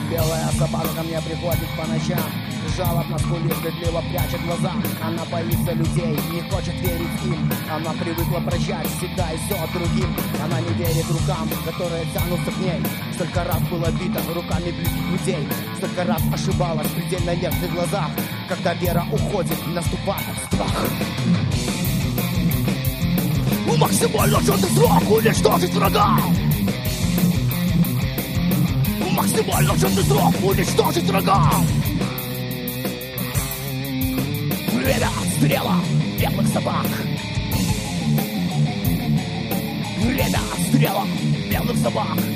Белая собака ко мне приходит по ночам, жалобно скулит, стыдливо прячет глаза. Она боится людей, не хочет верить им. Она привыкла прощать всегда и все другим. Она не верит рукам, которые тянутся к ней. Столько раз было бито руками близких людей, столько раз ошибалась в предельно нежных глазах. Когда вера уходит, наступает страх. Максимально четкий срок уничтожить врага. Максимально четкий срок уничтожить врага. Время отстрела бедных собак. Время отстрела бедных собак.